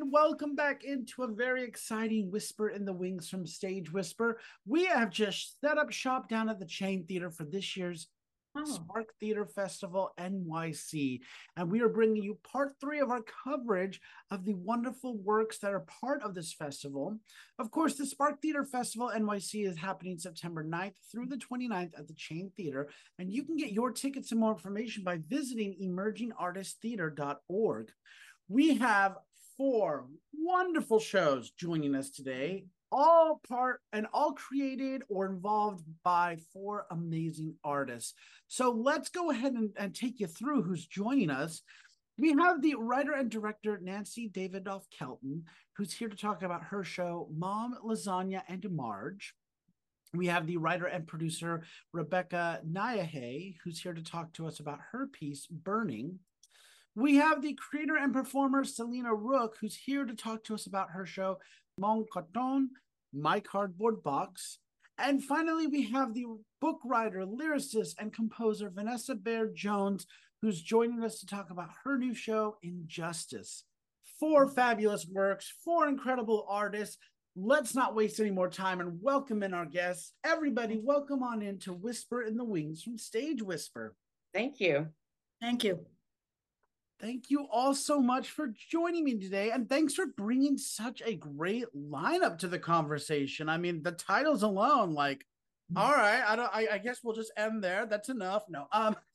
and welcome back into a very exciting Whisper in the Wings from Stage Whisper. We have just set up shop down at the Chain Theater for this year's Spark Theater Festival NYC, and we are bringing you part 3 of our coverage of the wonderful works that are part of this festival. Of course, the Spark Theater Festival NYC is happening September 9th through the 29th at the Chain Theater, and you can get your tickets and more information by visiting emergingartisttheater.org. We have 4 wonderful shows joining us today, all created or involved by 4 amazing artists. So let's go ahead and take you through who's joining us. We have the writer and director Nancy Davidoff Kelton, who's here to talk about her show Mom, Lasagna, and Marge. We have the writer and producer Rebecca Nyahe, who's here to talk to us about her piece Burning. We have the creator and performer Selena Rook, who's here to talk to us about her show Mon Carton, My Cardboard Box. And finally, we have the book writer, lyricist, and composer Vanessa Baird Jones, who's joining us to talk about her new show Injustice. 4 fabulous works, 4 incredible artists. Let's not waste any more time and welcome in our guests. Everybody, welcome on in to Whisper in the Wings from Stage Whisper. Thank you. Thank you. Thank you all so much for joining me today, and thanks for bringing such a great lineup to the conversation. I mean, the titles alone, like, all right, I guess we'll just end there. That's enough. No,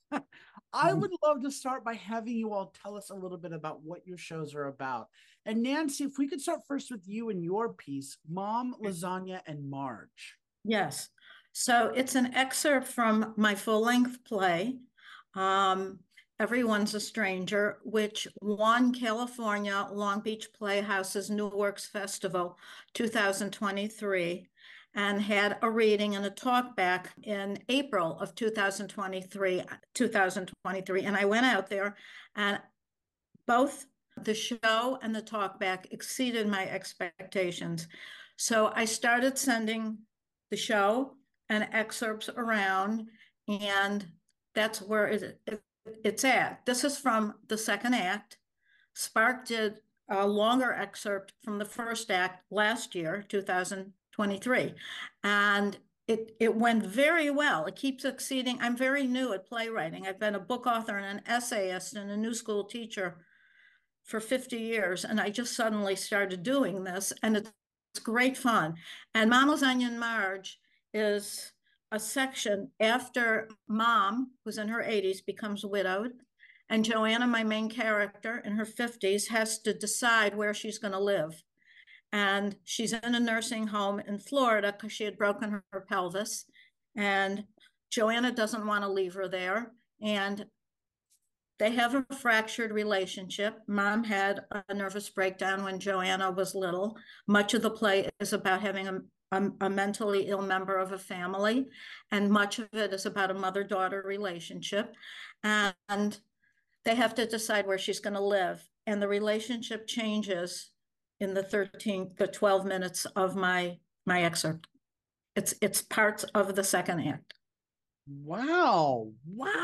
I would love to start by having you all tell us a little bit about what your shows are about. And Nancy, if we could start first with you and your piece, Mom, Lasagna, and Marge. Yes. So it's an excerpt from my full-length play, Everyone's a Stranger, which won California Long Beach Playhouse's New Works Festival 2023 and had a reading and a talk back in April of 2023. And I went out there, and both the show and the talk back exceeded my expectations. So I started sending the show and excerpts around, and that's where it's at. This is from the second act. Spark did a longer excerpt from the first act last year, 2023, and it went very well. It keeps exceeding. I'm very new at playwriting. I've been a book author and an essayist and a new school teacher for 50 years, and I just suddenly started doing this, and it's great fun. And Mom, Lasagna, and Marge is a section after Mom, who's in her 80s, becomes widowed, and Joanna, my main character, in her 50s, has to decide where she's going to live. And she's in a nursing home in Florida because she had broken her pelvis, and Joanna doesn't want to leave her there, and they have a fractured relationship. Mom had a nervous breakdown when Joanna was little. Much of the play is about having a mentally ill member of a family, and much of it is about a mother-daughter relationship. And they have to decide where she's going to live. And the relationship changes in the 12 minutes of my excerpt. It's parts of the second act. Wow.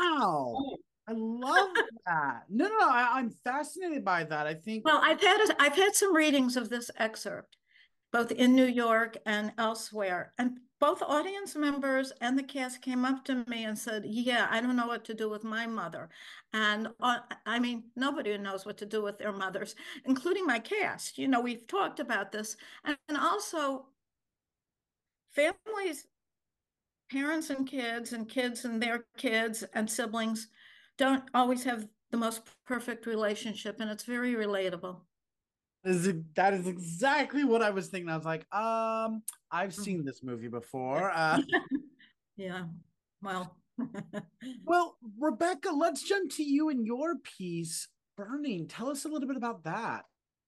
I love that. No, I'm fascinated by that. I think. Well, I've had some readings of this excerpt, both in New York and elsewhere, and both audience members and the cast came up to me and said, "Yeah, I don't know what to do with my mother," and I mean, nobody knows what to do with their mothers, including my cast. You know, we've talked about this, and also families, parents and kids and their kids and siblings don't always have the most perfect relationship, and it's very relatable. That is exactly what I was thinking. I was like, I've seen this movie before. Yeah. Well. Well, Rebecca, let's jump to you and your piece, Burning. Tell us a little bit about that.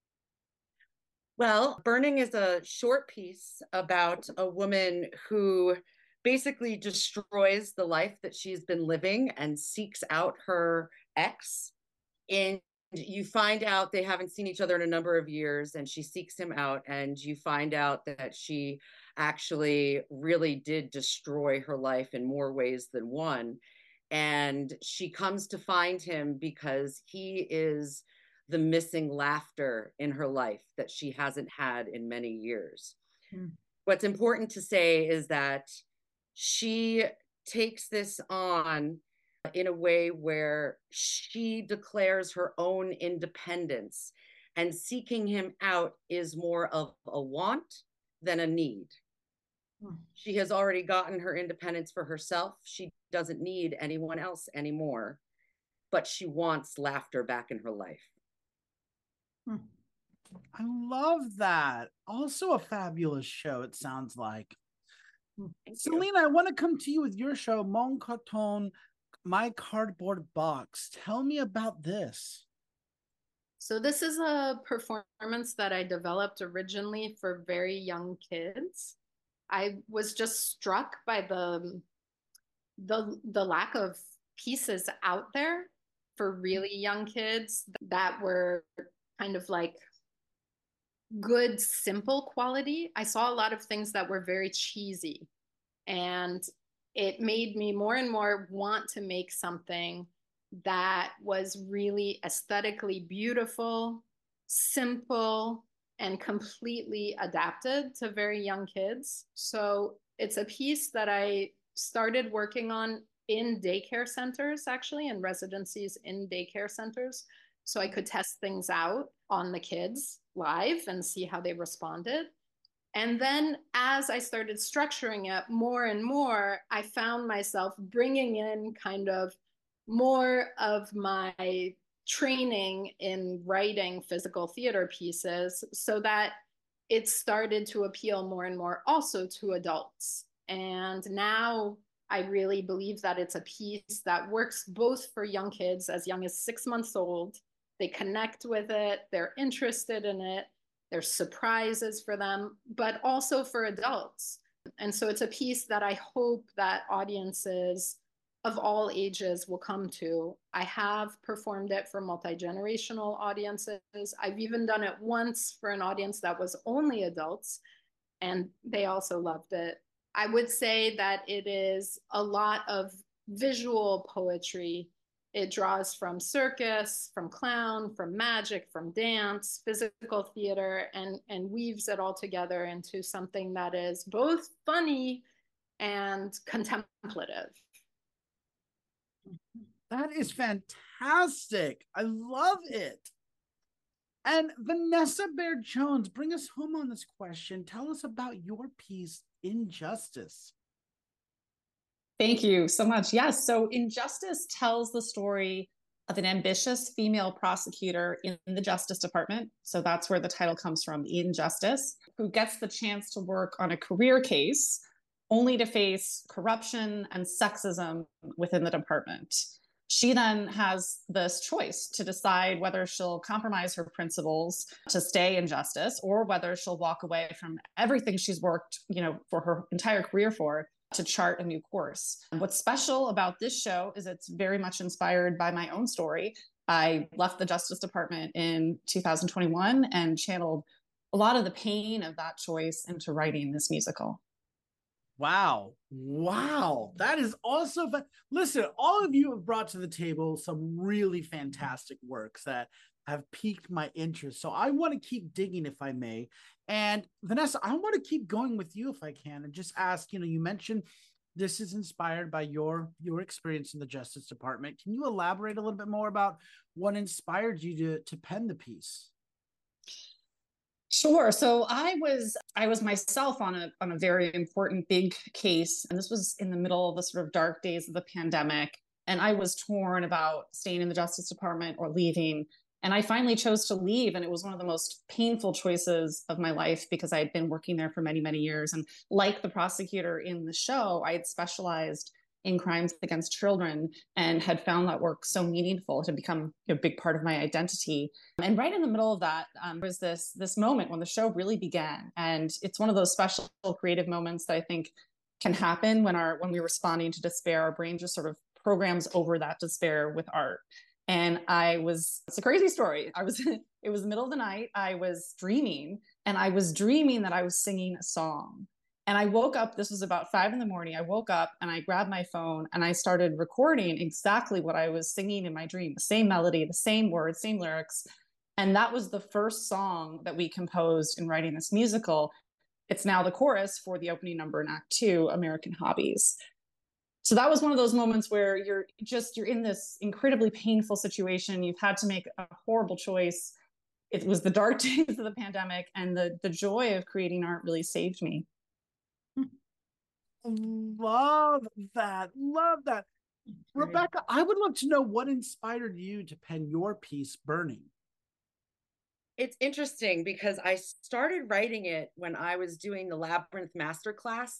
Well, Burning is a short piece about a woman who basically destroys the life that she's been living and seeks out her ex. And you find out they haven't seen each other in a number of years, and she seeks him out, and you find out that she actually really did destroy her life in more ways than one. And she comes to find him because he is the missing laughter in her life that she hasn't had in many years. What's important to say is that she takes this on in a way where she declares her own independence, and seeking him out is more of a want than a need. She has already gotten her independence for herself. She doesn't need anyone else anymore, but she wants laughter back in her life. I love that. Also a fabulous show, it sounds like. Selena, I want to come to you with your show, Mon Carton, My Cardboard Box. Tell me about this. So this is a performance that I developed originally for very young kids. I was just struck by the lack of pieces out there for really young kids that were kind of like good, simple quality. I saw a lot of things that were very cheesy, and it made me more and more want to make something that was really aesthetically beautiful, simple, and completely adapted to very young kids. So it's a piece that I started working on in daycare centers, actually, and residencies in daycare centers. So I could test things out on the kids live and see how they responded. And then as I started structuring it more and more, I found myself bringing in kind of more of my training in writing physical theater pieces, so that it started to appeal more and more also to adults. And now I really believe that it's a piece that works both for young kids as young as 6 months old. They connect with it, they're interested in it, there's surprises for them, but also for adults. And so it's a piece that I hope that audiences of all ages will come to. I have performed it for multi-generational audiences. I've even done it once for an audience that was only adults, and they also loved it. I would say that it is a lot of visual poetry. It draws from circus, from clown, from magic, from dance, physical theater, and weaves it all together into something that is both funny and contemplative. That is fantastic. I love it. And Vanessa Baird Jones, bring us home on this question. Tell us about your piece, Injustice. Thank you so much. Yes. So Injustice tells the story of an ambitious female prosecutor in the Justice Department. So that's where the title comes from, Injustice, who gets the chance to work on a career case only to face corruption and sexism within the department. She then has this choice to decide whether she'll compromise her principles to stay in justice, or whether she'll walk away from everything she's worked, for her entire career for, to chart a new course. What's special about this show is it's very much inspired by my own story. I left the Justice Department in 2021 and channeled a lot of the pain of that choice into writing this musical. Wow. That is also listen, all of you have brought to the table some really fantastic works that have piqued my interest. So I want to keep digging, if I may. And Vanessa, I want to keep going with you if I can, and just ask, you mentioned this is inspired by your experience in the Justice Department. Can you elaborate a little bit more about what inspired you to pen the piece? Sure. So I was myself on a very important big case, and this was in the middle of the sort of dark days of the pandemic, and I was torn about staying in the Justice Department or leaving. And I finally chose to leave, and it was one of the most painful choices of my life because I had been working there for many, many years. And like the prosecutor in the show, I had specialized in crimes against children and had found that work so meaningful to become a big part of my identity. And right in the middle of that was this moment when the show really began. And it's one of those special creative moments that I think can happen when we're responding to despair. Our brain just sort of programs over that despair with art. And it's a crazy story. It was the middle of the night. I was dreaming, and I was dreaming that I was singing a song. And I woke up, this was about 5 a.m. I woke up and I grabbed my phone and I started recording exactly what I was singing in my dream, the same melody, the same words, same lyrics. And that was the first song that we composed in writing this musical. It's now the chorus for the opening number in Act Two, American Hobbies. So that was one of those moments where you're in this incredibly painful situation. You've had to make a horrible choice. It was the dark days of the pandemic, and the joy of creating art really saved me. Love that. Love that. Rebecca, I would love to know what inspired you to pen your piece, Burning. It's interesting because I started writing it when I was doing the Labyrinth Masterclass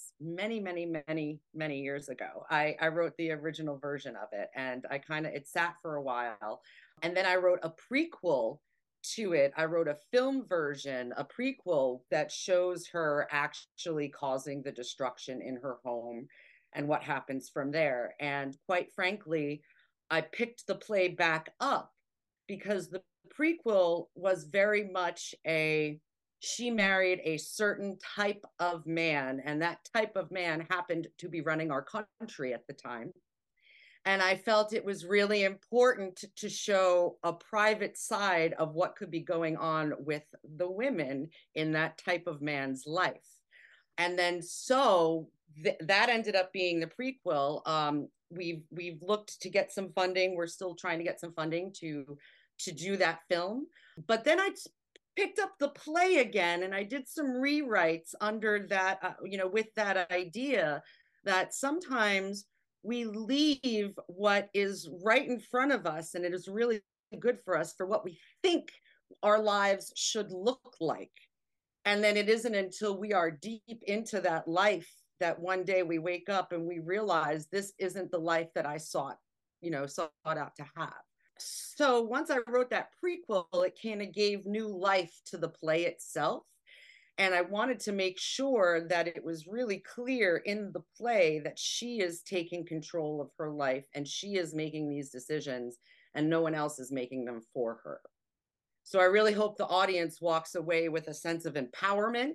many years ago. I wrote the original version of it, and it sat for a while. And then I wrote a prequel to it. I wrote a film version, a prequel that shows her actually causing the destruction in her home and what happens from there. And quite frankly, I picked the play back up because the prequel was very much she married a certain type of man, and that type of man happened to be running our country at the time. And I felt it was really important to show a private side of what could be going on with the women in that type of man's life. And then that ended up being the prequel. We've looked to get some funding. We're still trying to get some funding to do that film. But then I picked up the play again, and I did some rewrites under that, with that idea that sometimes we leave what is right in front of us, and it is really good for us for what we think our lives should look like. And then it isn't until we are deep into that life that one day we wake up and we realize this isn't the life that I sought out to have. So once I wrote that prequel, it kind of gave new life to the play itself. And I wanted to make sure that it was really clear in the play that she is taking control of her life and she is making these decisions and no one else is making them for her. So I really hope the audience walks away with a sense of empowerment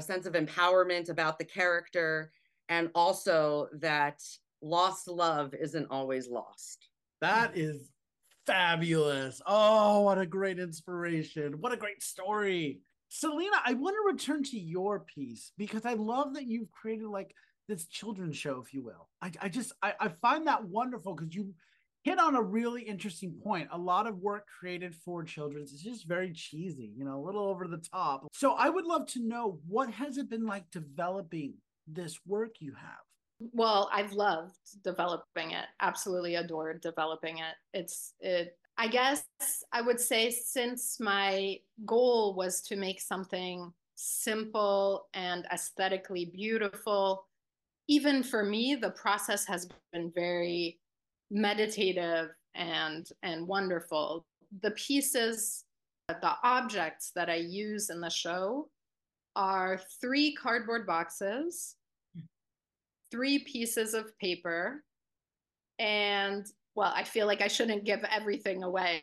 about the character, and also that lost love isn't always lost. That is fabulous. Oh, what a great inspiration. What a great story. Selena, I want to return to your piece because I love that you've created like this children's show, if you will. I find that wonderful because you hit on a really interesting point. A lot of work created for children is just very cheesy, a little over the top. So I would love to know, what has it been like developing this work you have? Well, I've loved developing it. Absolutely adored developing it. I guess I would say, since my goal was to make something simple and aesthetically beautiful, even for me, the process has been very meditative and wonderful. The pieces, the objects that I use in the show are 3 cardboard boxes, 3 pieces of paper, and well, I feel like I shouldn't give everything away,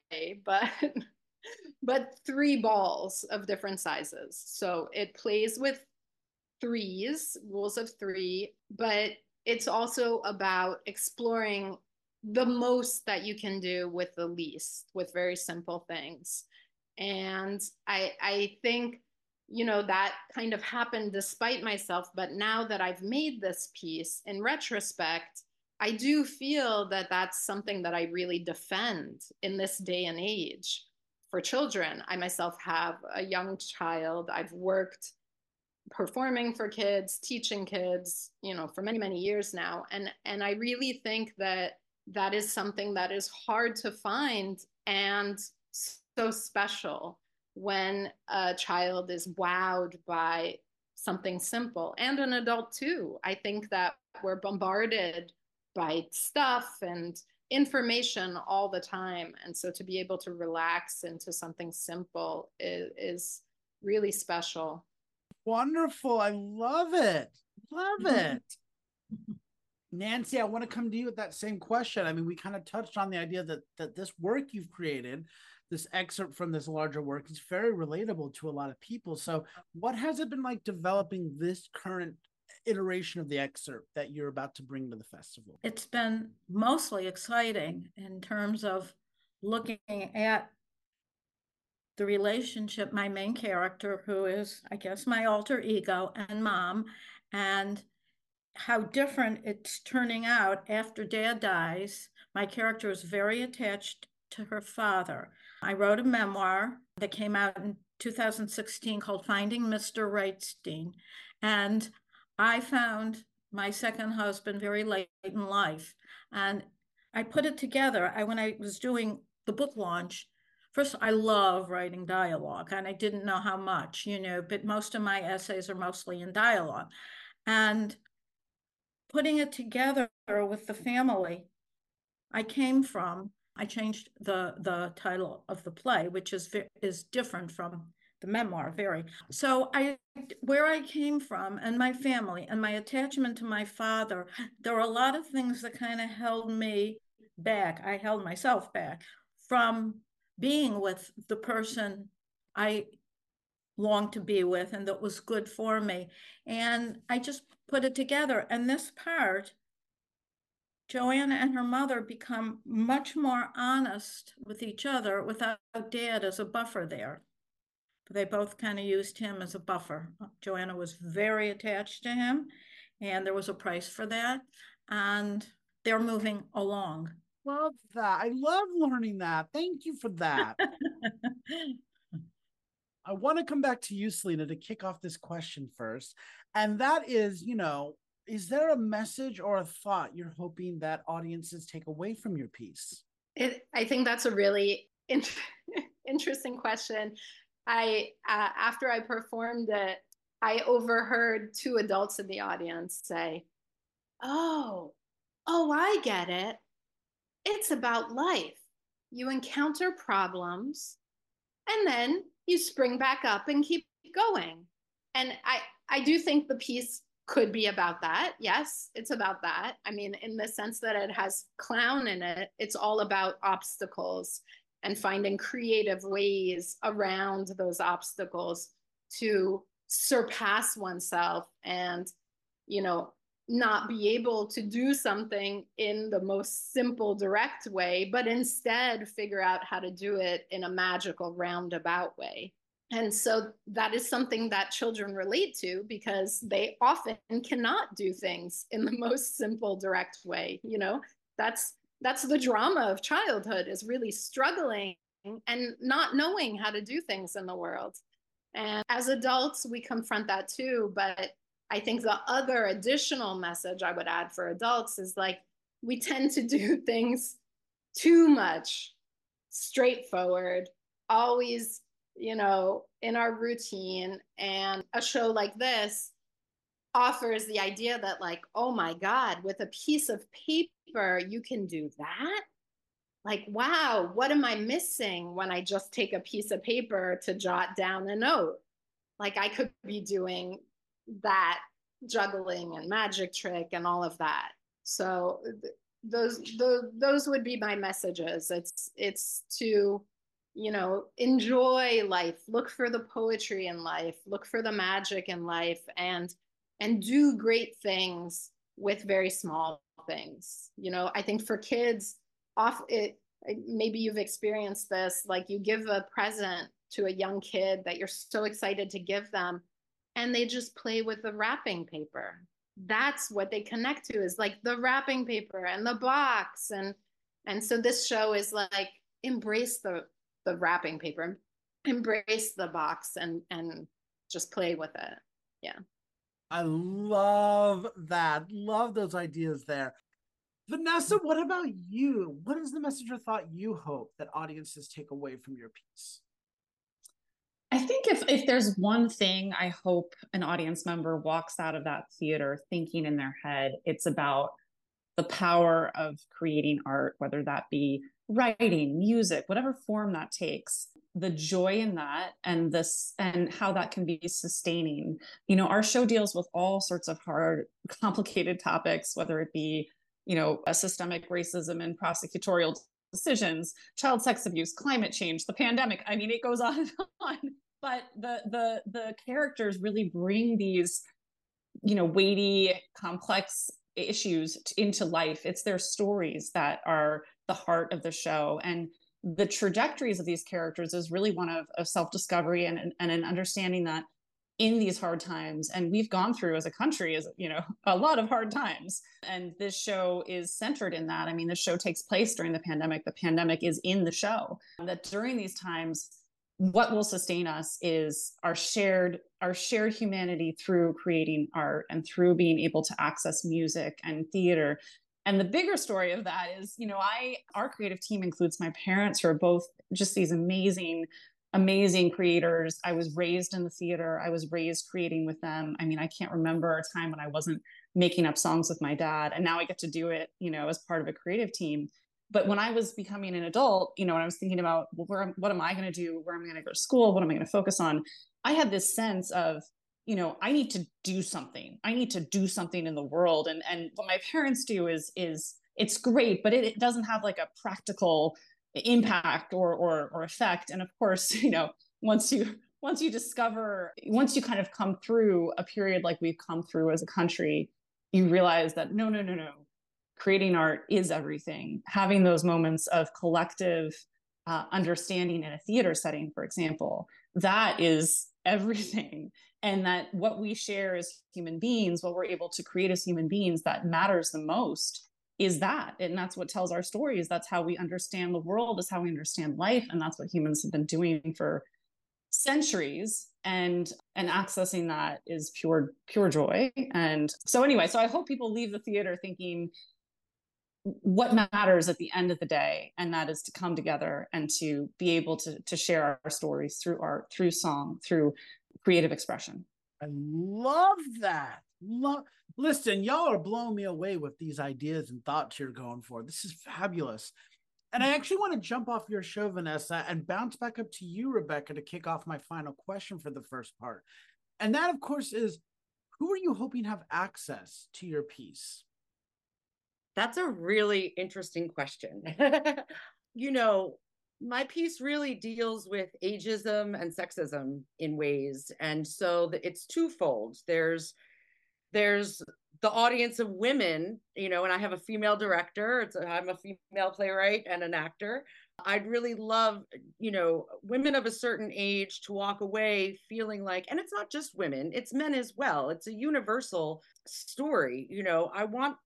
but 3 balls of different sizes. So it plays with rules of 3, but it's also about exploring the most that you can do with the least, with very simple things. And I think, that kind of happened despite myself. But now that I've made this piece, in retrospect, I do feel that that's something that I really defend in this day and age for children. I myself have a young child. I've worked performing for kids, teaching kids, for many years now. And I really think that that is something that is hard to find and so special when a child is wowed by something simple, and an adult too. I think that we're bombarded by stuff and information all the time. And so to be able to relax into something simple is really special. Wonderful. I love it. Love it. Nancy, I want to come to you with that same question. I mean, we kind of touched on the idea that this work you've created, this excerpt from this larger work, is very relatable to a lot of people. So what has it been like developing this current iteration of the excerpt that you're about to bring to the festival? It's been mostly exciting in terms of looking at the relationship, my main character, who is, I guess, my alter ego, and mom, and how different it's turning out after Dad dies. My character is very attached to her father. I wrote a memoir that came out in 2016 called Finding Mr. Reitstein. And I found my second husband very late in life. And I put it together. When I was doing the book launch, first, I love writing dialogue, and I didn't know how much, but most of my essays are mostly in dialogue. And putting it together with the family I changed the title of the play, which is different from the memoir, very. So where I came from and my family and my attachment to my father, there were a lot of things that kind of held me back. I held myself back from being with the person I longed to be with and that was good for me. And I just put it together. And this part, Joanna and her mother become much more honest with each other without Dad as a buffer there. They both kind of used him as a buffer. Joanna was very attached to him, and there was a price for that. And they're moving along. Love that. I love learning that. Thank you for that. I want to come back to you, Selena, to kick off this question first. And that is, is there a message or a thought you're hoping that audiences take away from your piece? I think that's a really interesting question. After I performed it, I overheard two adults in the audience say, oh, I get it. It's about life. You encounter problems and then you spring back up and keep going. And I do think the piece could be about that. Yes, it's about that. I mean, in the sense that it has clown in it, it's all about obstacles and finding creative ways around those obstacles to surpass oneself and, not be able to do something in the most simple, direct way, but instead figure out how to do it in a magical, roundabout way. And so that is something that children relate to because they often cannot do things in the most simple, direct way. That's the drama of childhood, is really struggling and not knowing how to do things in the world. And as adults, we confront that too. But I think the other additional message I would add for adults is we tend to do things too much, straightforward, always, in our routine. And a show like this offers the idea that oh my God, with a piece of paper, you can do that? Wow, what am I missing when I just take a piece of paper to jot down a note? I could be doing that juggling and magic trick and all of that. So those would be my messages. It's to, enjoy life, look for the poetry in life, look for the magic in life, and do great things with very small things. I think for kids, maybe you've experienced this, you give a present to a young kid that you're so excited to give them, and they just play with the wrapping paper. That's what they connect to, is the wrapping paper and the box. And so this show is embrace the wrapping paper, embrace the box, and just play with it. Yeah. I love that. Love those ideas there. Vanessa, what about you? What is the message or thought you hope that audiences take away from your piece? I think if there's one thing I hope an audience member walks out of that theater thinking in their head, it's about the power of creating art, whether that be writing, music, whatever form that takes, the joy in that and how that can be sustaining. Our show deals with all sorts of hard, complicated topics, whether it be, a systemic racism and prosecutorial decisions, child sex abuse, climate change, the pandemic. I mean, it goes on and on. But the characters really bring these, weighty, complex issues into life. It's their stories that are the heart of the show. And the trajectories of these characters is really one of self-discovery and an understanding that in these hard times, and we've gone through as a country, as you know, a lot of hard times, and this show is centered in that. I mean, the show takes place during the pandemic is in the show, that during these times what will sustain us is our shared humanity through creating art and through being able to access music and theater. And the bigger story of that is, you know, our creative team includes my parents, who are both just these amazing creators. I was raised in the theater. I was raised creating with them. I mean, I can't remember a time when I wasn't making up songs with my dad. And now I get to do it, you know, as part of a creative team. But when I was becoming an adult, you know, and I was thinking about, well, what am I going to do? Where am I going to go to school? What am I going to focus on? I had this sense of, you know, I need to do something. I need to do something in the world. And what my parents do is it's great, but it doesn't have like a practical impact or effect. And of course, you know, once you kind of come through a period like we've come through as a country, you realize that no. Creating art is everything. Having those moments of collective understanding in a theater setting, for example, that is everything. And that what we share as human beings, what we're able to create as human beings, that matters the most is that. And that's what tells our stories. That's how we understand the world, is how we understand life. And that's what humans have been doing for centuries. And accessing that is pure joy. And so anyway, so I hope people leave the theater thinking what matters at the end of the day, and that is to come together and to be able to share our stories through art, through song, through creative expression. I love that. Listen, y'all are blowing me away with these ideas and thoughts you're going for. This is fabulous. And I actually want to jump off your show, Vanessa, and bounce back up to you, Rebecca, to kick off my final question for the first part. And that, of course, is, who are you hoping to have access to your piece? That's a really interesting question. You know, my piece really deals with ageism and sexism in ways. And so it's twofold. There's the audience of women, you know, and I have a female director. I'm a female playwright and an actor. I'd really love, you know, women of a certain age to walk away feeling like, and it's not just women, it's men as well. It's a universal story. You know, I want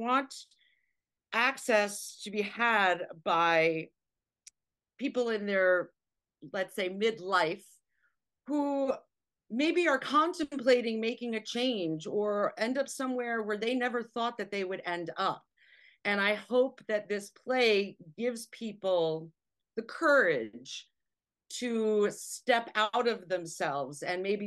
access to be had by people in their, let's say, midlife, who maybe are contemplating making a change or end up somewhere where they never thought that they would end up. And I hope that this play gives people the courage to step out of themselves and maybe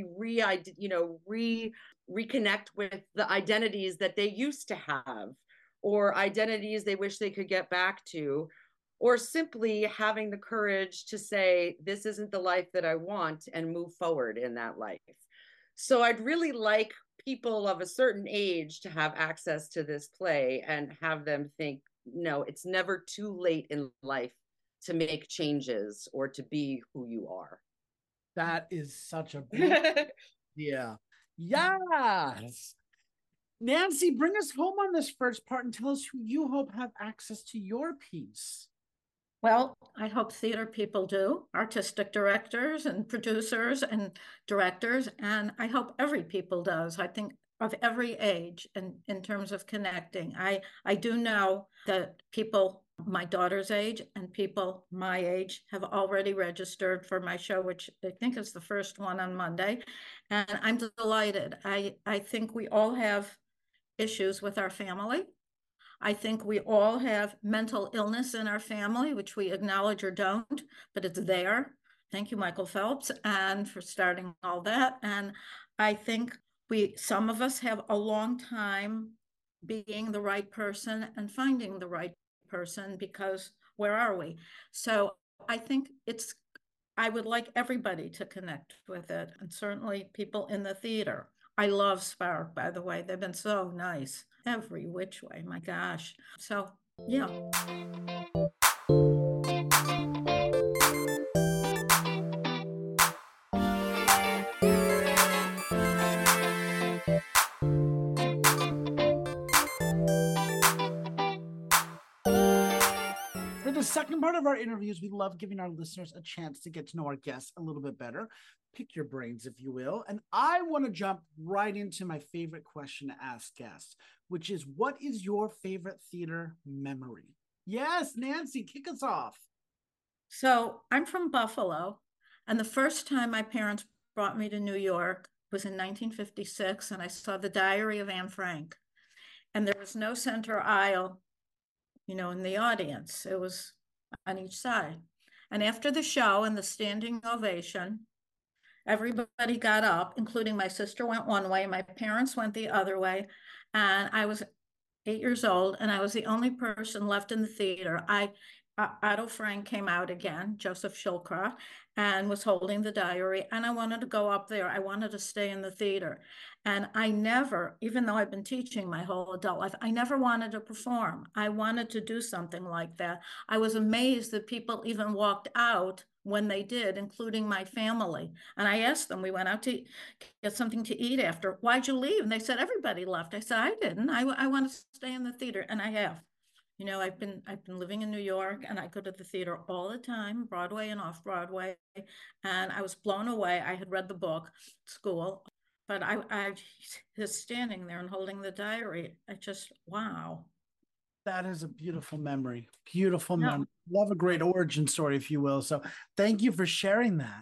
reconnect with the identities that they used to have, or identities they wish they could get back to, or simply having the courage to say, this isn't the life that I want, and move forward in that life. So I'd really like people of a certain age to have access to this play and have them think, no, it's never too late in life to make changes or to be who you are. That is such a big idea. Yes. Nancy, bring us home on this first part and tell us who you hope have access to your piece. Well, I hope theater people do, artistic directors and producers and directors, and I hope every people does. I think of every age in terms of connecting. I do know that people my daughter's age and people my age have already registered for my show, which I think is the first one on Monday. And I'm delighted. I think we all have issues with our family. I think we all have mental illness in our family, which we acknowledge or don't, but it's there. Thank you, Michael Phelps, and for starting all that. And I think some of us have a long time being the right person and finding the right person, because where are we? So I think I would like everybody to connect with it, and certainly people in the theater. I love Spark, by the way. They've been so nice every which way. My gosh. So, yeah. For the second part of our interviews, we love giving our listeners a chance to get to know our guests a little bit better. Pick your brains, if you will. And I want to jump right into my favorite question to ask guests, which is, what is your favorite theater memory? Yes, Nancy, kick us off. So I'm from Buffalo, and the first time my parents brought me to New York was in 1956, and I saw The Diary of Anne Frank. And there was no center aisle, in the audience. It was on each side. And after the show and the standing ovation, everybody got up, including my sister went one way, my parents went the other way, and I was 8 years old, and I was the only person left in the theater. Otto Frank came out again, Joseph Schildkraut, and was holding the diary, and I wanted to go up there. I wanted to stay in the theater. And I never, even though I've been teaching my whole adult life, I never wanted to perform. I wanted to do something like that. I was amazed that people even walked out when they did, including my family. And I asked them, we went out to get something to eat after. Why'd you leave? And they said, everybody left. I said, I didn't. I want to stay in the theater, and I have. I've been living in New York, and I go to the theater all the time, Broadway and off Broadway, and I was blown away. I had read the book at school, but I just standing there and holding the diary. I just, wow. That is a beautiful memory. Beautiful memory. Love a great origin story, if you will. So thank you for sharing that.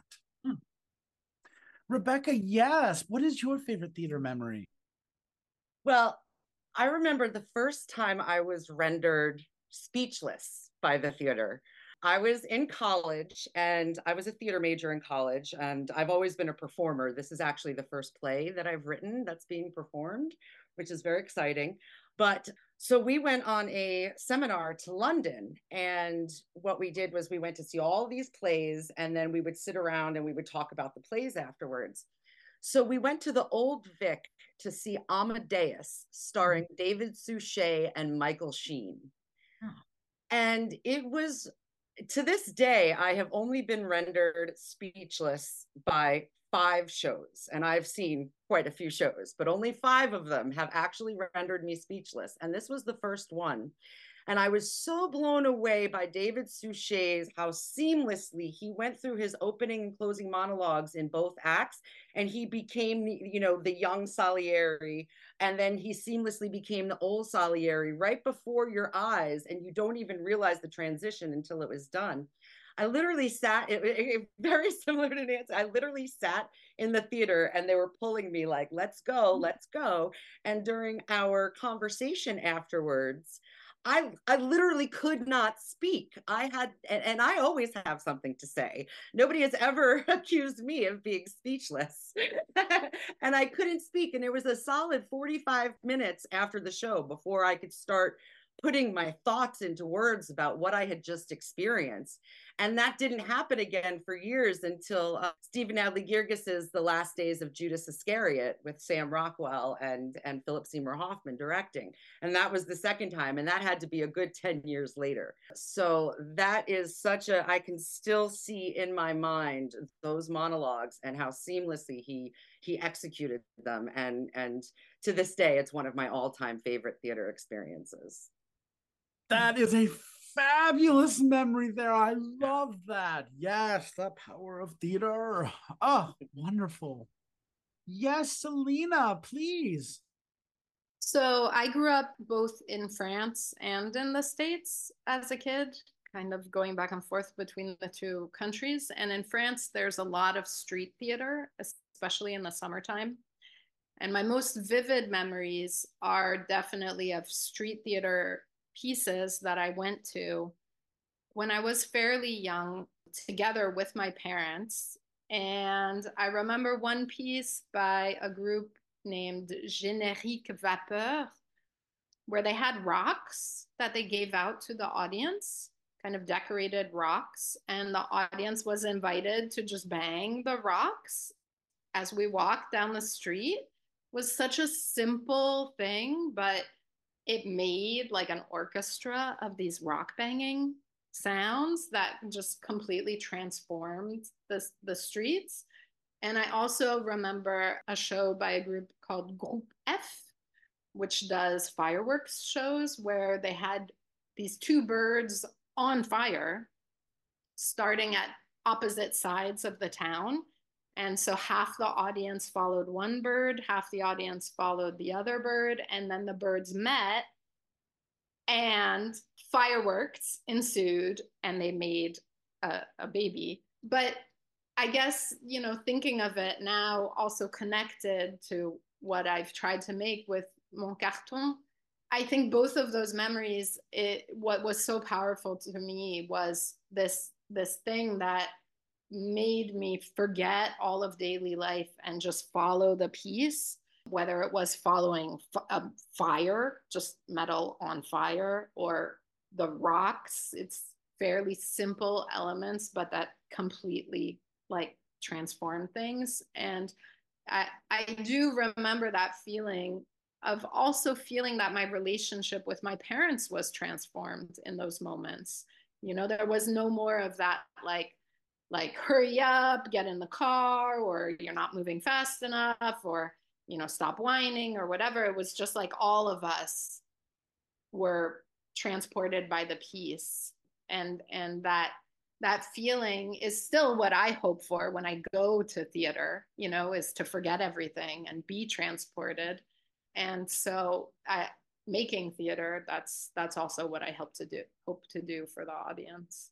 Rebecca, yes. What is your favorite theater memory? Well, I remember the first time I was rendered speechless by the theater. I was in college, and I was a theater major in college, and I've always been a performer. This is actually the first play that I've written that's being performed, which is very exciting. But so we went on a seminar to London, and what we did was we went to see all these plays, and then we would sit around and we would talk about the plays afterwards. So we went to the Old Vic to see Amadeus, starring David Suchet and Michael Sheen. And it was, to this day, I have only been rendered speechless by 5 shows, and I've seen quite a few shows, but only 5 of them have actually rendered me speechless. And this was the first one. And I was so blown away by David Suchet's, how seamlessly he went through his opening and closing monologues in both acts. And he became, the young Salieri. And then he seamlessly became the old Salieri right before your eyes. And you don't even realize the transition until it was done. I literally sat, very similar to Nancy, I literally sat in the theater, and they were pulling me like, let's go, let's go. And during our conversation afterwards, I literally could not speak. I had, and I always have something to say. Nobody has ever accused me of being speechless. And I couldn't speak. And it was a solid 45 minutes after the show before I could start putting my thoughts into words about what I had just experienced. And that didn't happen again for years until Stephen Adly Guirgis' The Last Days of Judas Iscariot with Sam Rockwell and Philip Seymour Hoffman directing. And that was the second time. And that had to be a good 10 years later. So that is I can still see in my mind those monologues and how seamlessly he executed them. And to this day, it's one of my all-time favorite theater experiences. That is a fabulous memory there. I love that. Yes, the power of theater. Oh, wonderful. Yes, Selena, please. So I grew up both in France and in the States as a kid, kind of going back and forth between the two countries. And in France, there's a lot of street theater, especially in the summertime. And my most vivid memories are definitely of street theater pieces that I went to when I was fairly young, together with my parents. And I remember one piece by a group named Générique Vapeur, where they had rocks that they gave out to the audience, kind of decorated rocks. And the audience was invited to just bang the rocks as we walked down the street. It was such a simple thing, but it made like an orchestra of these rock banging sounds that just completely transformed the streets. And I also remember a show by a group called Groupe F, which does fireworks shows, where they had these 2 birds on fire, starting at opposite sides of the town. And so half the audience followed one bird, half the audience followed the other bird, and then the birds met and fireworks ensued and they made a baby. But I guess, you know, thinking of it now, also connected to what I've tried to make with Mon Carton, I think both of those memories, what was so powerful to me was this thing that made me forget all of daily life and just follow the piece, whether it was following fire, just metal on fire, or the rocks. It's fairly simple elements, but that completely like transform things. And I do remember that feeling of also feeling that my relationship with my parents was transformed in those moments. You know, there was no more of that like hurry up, get in the car, or you're not moving fast enough, or, you know, stop whining or whatever. It was just like all of us were transported by the piece. And that feeling is still what I hope for when I go to theater, you know, is to forget everything and be transported. And so making theater, that's also what I hope to do for the audience.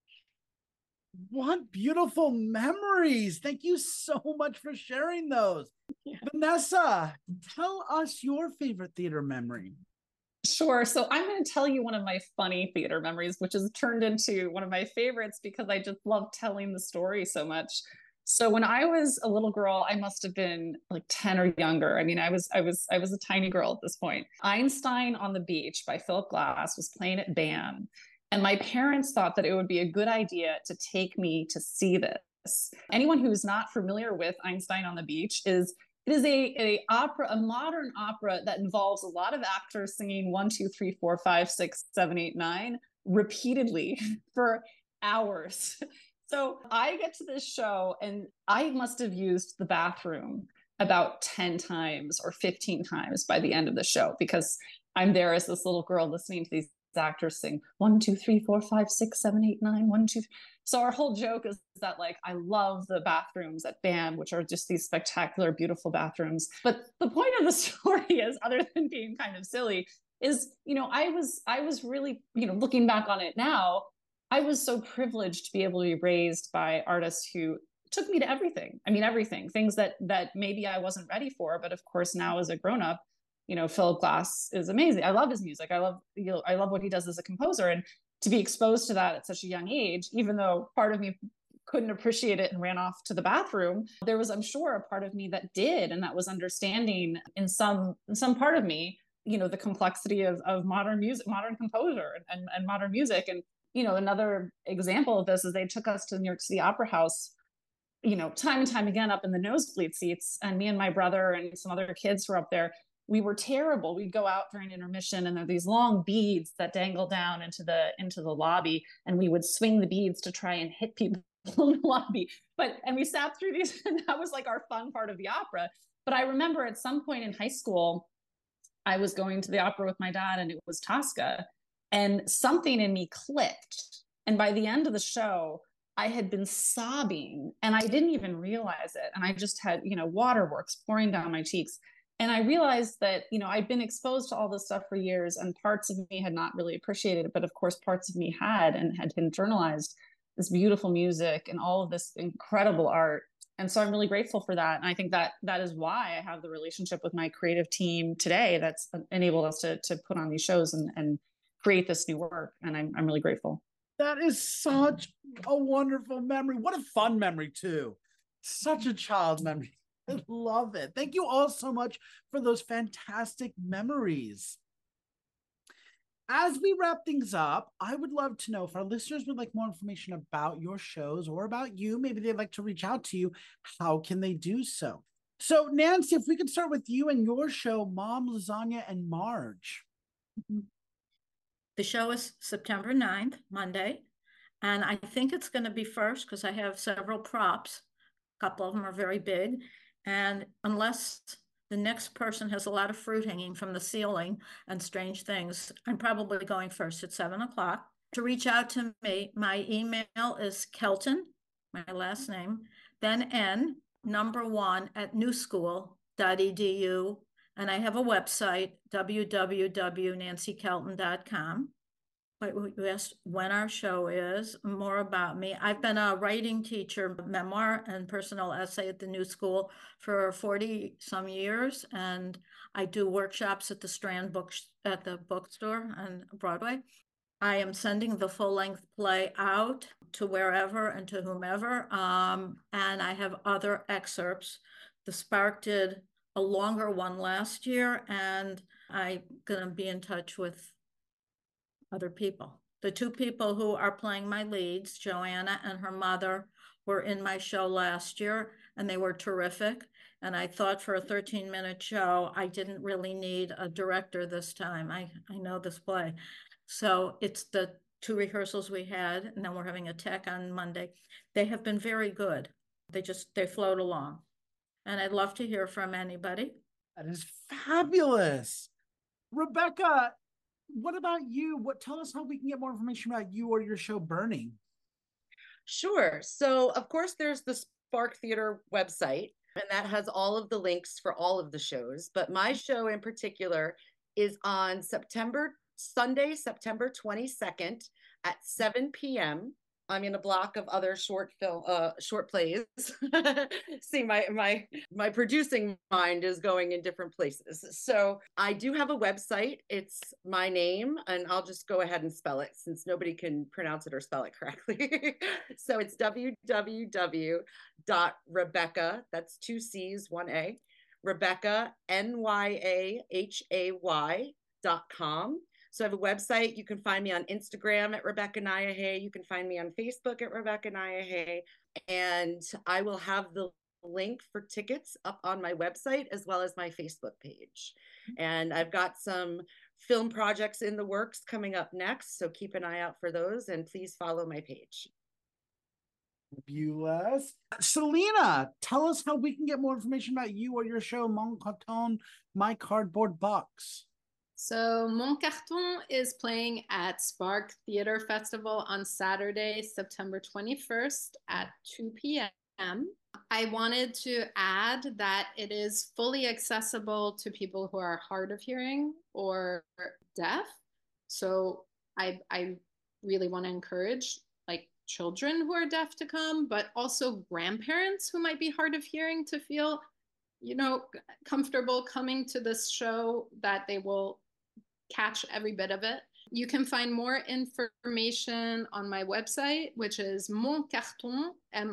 What beautiful memories. Thank you so much for sharing those. Yeah. Vanessa, tell us your favorite theater memory. Sure. So I'm going to tell you one of my funny theater memories, which has turned into one of my favorites because I just love telling the story so much. So when I was a little girl, I must have been like 10 or younger. I mean, I was a tiny girl at this point. Einstein on the Beach by Philip Glass was playing at BAM. And my parents thought that it would be a good idea to take me to see this. Anyone who's not familiar with Einstein on the Beach it is a modern opera that involves a lot of actors singing 1, 2, 3, 4, 5, 6, 7, 8, 9 repeatedly for hours. So I get to this show and I must have used the bathroom about 10 times or 15 times by the end of the show, because I'm there as this little girl listening to these actors sing 1, 2, 3, 4, 5, 6, 7, 8, 9, 1, 2. So our whole joke is that like I love the bathrooms at BAM, which are just these spectacular, beautiful bathrooms. But the point of the story is, other than being kind of silly, is, you know, I was really, you know, looking back on it now, I was so privileged to be able to be raised by artists who took me to everything. I mean, everything, things that maybe I wasn't ready for, but of course now as a grown-up, you know, Philip Glass is amazing. I love his music. I love what he does as a composer, and to be exposed to that at such a young age, even though part of me couldn't appreciate it and ran off to the bathroom, there was, I'm sure, a part of me that did, and that was understanding in some part of me, you know, the complexity of modern music, modern composer, and modern music. And, you know, another example of this is they took us to the New York City Opera House, you know, time and time again up in the nosebleed seats, and me and my brother and some other kids were up there. We were terrible. We'd go out during intermission and there are these long beads that dangle down into the lobby, and we would swing the beads to try and hit people in the lobby. And we sat through these, and that was like our fun part of the opera. But I remember at some point in high school, I was going to the opera with my dad, and it was Tosca, and something in me clicked. And by the end of the show, I had been sobbing and I didn't even realize it. And I just had, you know, waterworks pouring down my cheeks. And I realized that, you know, I'd been exposed to all this stuff for years, and parts of me had not really appreciated it. But of course, parts of me had, and had internalized this beautiful music and all of this incredible art. And so I'm really grateful for that. And I think that is why I have the relationship with my creative team today that's enabled us to put on these shows and create this new work. And I'm really grateful. That is such a wonderful memory. What a fun memory, too. Such a child memory. I love it. Thank you all so much for those fantastic memories. As we wrap things up, I would love to know if our listeners would like more information about your shows or about you, maybe they'd like to reach out to you, how can they do so? So, Nancy, if we could start with you and your show, Mom, Lasagna, and Marge. The show is September 9th, Monday, and I think it's going to be first because I have several props. A couple of them are very big. And unless the next person has a lot of fruit hanging from the ceiling and strange things, I'm probably going first at 7 o'clock. to reach out to me, my email is Kelton, my last name, then n1@newschool.edu. And I have a website, www.nancykelton.com. Wait, you asked when our show is, more about me. I've been a writing teacher, memoir and personal essay at the New School for 40 some years. And I do workshops at the Strand at the bookstore on Broadway. I am sending the full-length play out to wherever and to whomever. And I have other excerpts. The Spark did a longer one last year, and I'm going to be in touch with other people. The two people who are playing my leads, Joanna and her mother, were in my show last year, and they were terrific. And I thought for a 13-minute show, I didn't really need a director this time. I know this play. So it's the 2 rehearsals we had, and then we're having a tech on Monday. They have been very good. They float along. And I'd love to hear from anybody. That is fabulous. Rebecca, what about you? Tell us how we can get more information about you or your show Burning. Sure. So, of course, there's the Spark Theater website, and that has all of the links for all of the shows. But my show in particular is on Sunday, September 22nd at 7 p.m. I'm in a block of other short plays. See, my producing mind is going in different places. So I do have a website. It's my name, and I'll just go ahead and spell it since nobody can pronounce it or spell it correctly. So it's www.Rebecca, that's 2 C's, 1 A, Rebecca, NYAHAY.com. So I have a website. You can find me on Instagram at Rebecca Nyahay. You can find me on Facebook at Rebecca Nyahay. And I will have the link for tickets up on my website as well as my Facebook page. And I've got some film projects in the works coming up next. So keep an eye out for those and please follow my page. Fabulous. Selena, tell us how we can get more information about you or your show, Mon Carton, My Cardboard Box. So Mon Carton is playing at Spark Theater Festival on Saturday, September 21st at 2 p.m. I wanted to add that it is fully accessible to people who are hard of hearing or deaf. So I really want to encourage like children who are deaf to come, but also grandparents who might be hard of hearing to feel, comfortable coming to this show, that they will catch every bit of it. You can find more information on my website, which is moncarton,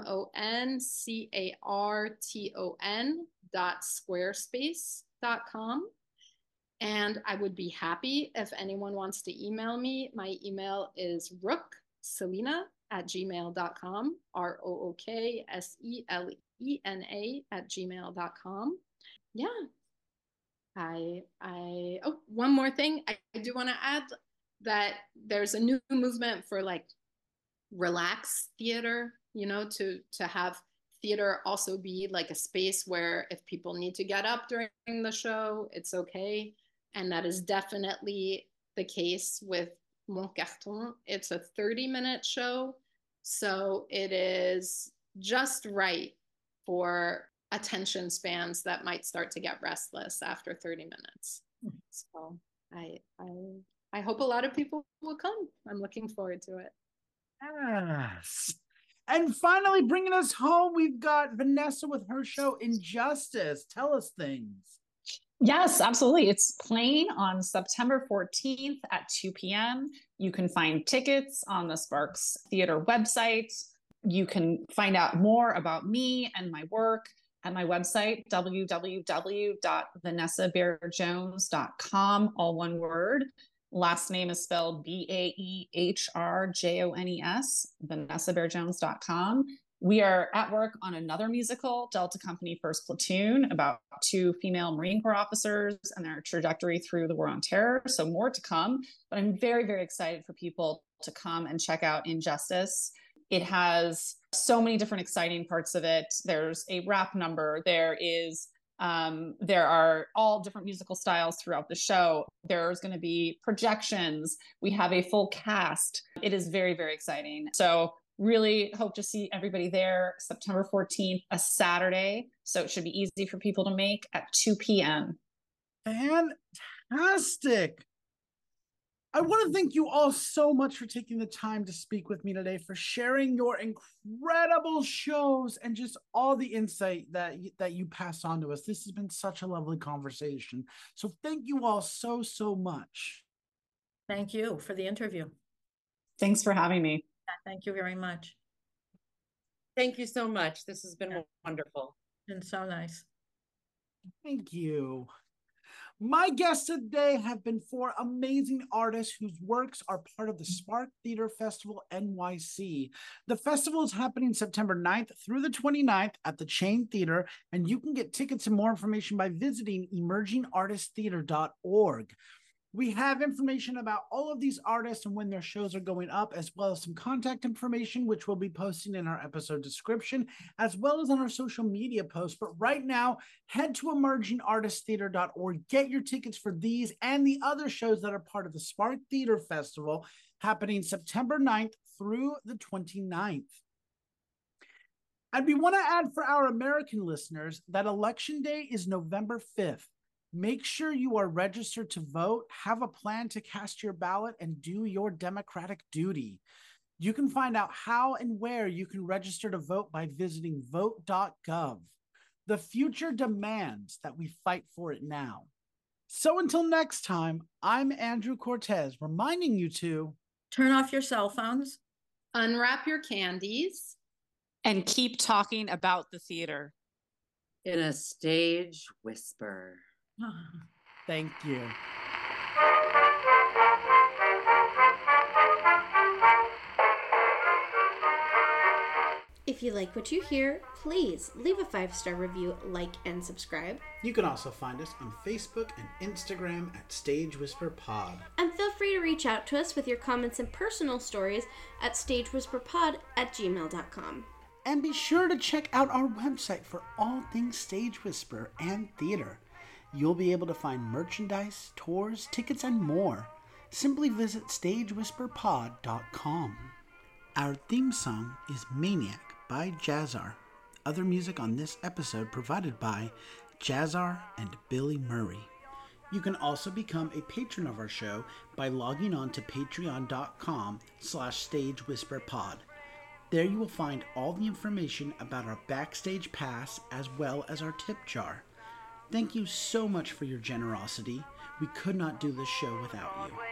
moncarton.squarespace.com. And I would be happy if anyone wants to email me. My email is rookselena@gmail.com, ROOKSELENA@gmail.com. Yeah. One more thing. I do want to add that there's a new movement for like relaxed theater, to have theater also be like a space where if people need to get up during the show, it's okay. And that is definitely the case with Mon Carton. It's a 30-minute show. So it is just right for attention spans that might start to get restless after 30 minutes. So I hope a lot of people will come. I'm looking forward to it. Yes. And finally, bringing us home, we've got Vanessa with her show Injustice. Tell us things. Yes, absolutely. It's playing on September 14th at 2 p.m. You can find tickets on the Sparks Theater website. You can find out more about me and my work at my website, www.vanessabairjones.com, all one word. Last name is spelled BAEHRJONES, vanessabairjones.com. We are at work on another musical, Delta Company First Platoon, about 2 female Marine Corps officers and their trajectory through the War on Terror. So more to come, but I'm very, very excited for people to come and check out Injustice. It has so many different exciting parts of it. There's a rap number. There is There are all different musical styles throughout the show. There's going to be projections. We have a full cast. It is very, very exciting. So really hope to see everybody there September 14th, a Saturday. So it should be easy for people to make at 2 p.m. Fantastic. I want to thank you all so much for taking the time to speak with me today, for sharing your incredible shows and just all the insight that you pass on to us. This has been such a lovely conversation. So thank you all so, so much. Thank you for the interview. Thanks for having me. Thank you very much. Thank you so much. This has been wonderful. Been so nice. Thank you. My guests today have been four amazing artists whose works are part of the Spark Theater Festival NYC. The festival is happening September 9th through the 29th at the Chain Theater, and you can get tickets and more information by visiting emergingartisttheater.org. We have information about all of these artists and when their shows are going up, as well as some contact information, which we'll be posting in our episode description, as well as on our social media posts. But right now, head to emergingartisttheater.org. Get your tickets for these and the other shows that are part of the Spark Theater Festival, happening September 9th through the 29th. And we want to add for our American listeners that Election Day is November 5th. Make sure you are registered to vote, have a plan to cast your ballot, and do your democratic duty. You can find out how and where you can register to vote by visiting vote.gov. The future demands that we fight for it now. So until next time, I'm Andrew Cortez, reminding you to turn off your cell phones, unwrap your candies, and keep talking about the theater in a stage whisper. Thank you. If you like what you hear, please leave a 5-star review, like, and subscribe. You can also find us on Facebook and Instagram at Stage Whisper Pod. And feel free to reach out to us with your comments and personal stories at stagewhisperpod@gmail.com. And be sure to check out our website for all things Stage Whisper and theater. You'll be able to find merchandise, tours, tickets, and more. Simply visit stagewhisperpod.com. Our theme song is Maniac by Jazzar. Other music on this episode provided by Jazzar and Billy Murray. You can also become a patron of our show by logging on to patreon.com/stagewhisperpod. There you will find all the information about our backstage pass as well as our tip jar. Thank you so much for your generosity. We could not do this show without you.